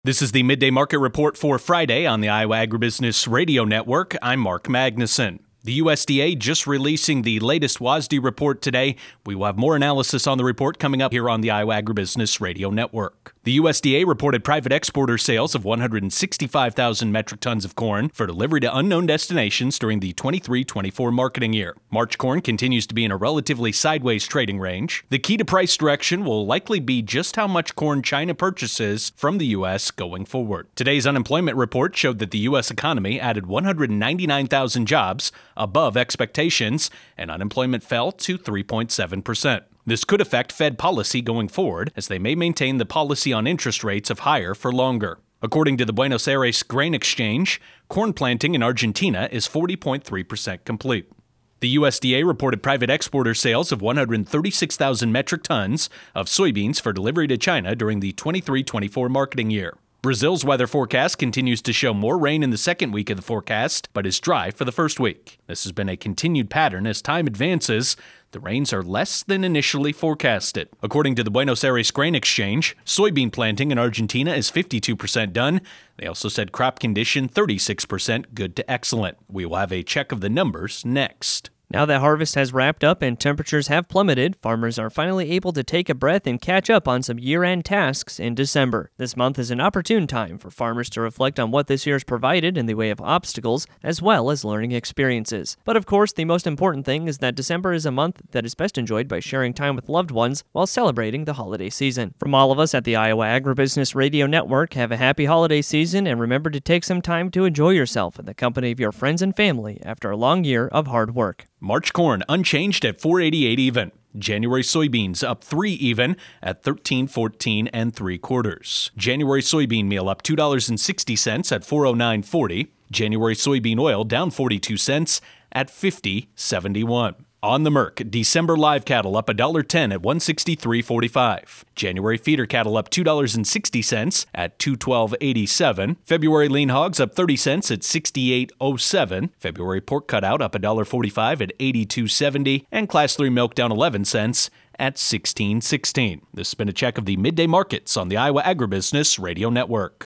This is the Midday Market Report for Friday on the Iowa Agribusiness Radio Network. I'm Mark Magnuson. The USDA just releasing the latest WASDE report today. We will have more analysis on the report coming up here on the Iowa Agribusiness Radio Network. The USDA reported private exporter sales of 165,000 metric tons of corn for delivery to unknown destinations during the 23-24 marketing year. March corn continues to be in a relatively sideways trading range. The key to price direction will likely be just how much corn China purchases from the U.S. going forward. Today's unemployment report showed that the U.S. economy added 199,000 jobs above expectations, and unemployment fell to 3.7%. This could affect Fed policy going forward, as they may maintain the policy on interest rates of higher for longer. According to the Buenos Aires Grain Exchange, corn planting in Argentina is 40.3% complete. The USDA reported private exporter sales of 136,000 metric tons of soybeans for delivery to China during the 23-24 marketing year. Brazil's weather forecast continues to show more rain in the second week of the forecast, but is dry for the first week. This has been a continued pattern as time advances. The rains are less than initially forecasted. According to the Buenos Aires Grain Exchange, soybean planting in Argentina is 52% done. They also said crop condition 36% good to excellent. We will have a check of the numbers next. Now that harvest has wrapped up and temperatures have plummeted, farmers are finally able to take a breath and catch up on some year-end tasks in December. This month is an opportune time for farmers to reflect on what this year has provided in the way of obstacles, as well as learning experiences. But of course, the most important thing is that December is a month that is best enjoyed by sharing time with loved ones while celebrating the holiday season. From all of us at the Iowa Agribusiness Radio Network, have a happy holiday season and remember to take some time to enjoy yourself in the company of your friends and family after a long year of hard work. March corn unchanged at $4.88 even. January soybeans up 3 even at $13.14 3/4. January soybean meal up $2.60 at $4.0940. January soybean oil down 42 cents at $50.71. On the Merc, December live cattle up $1.10 at $163.45. January feeder cattle up $2.60 at $212.87. February lean hogs up 30 cents at $68.07. February pork cutout up $1.45 at $82.70. And Class 3 milk down 11 cents at $16.16. This has been a check of the midday markets on the Iowa Agribusiness Radio Network.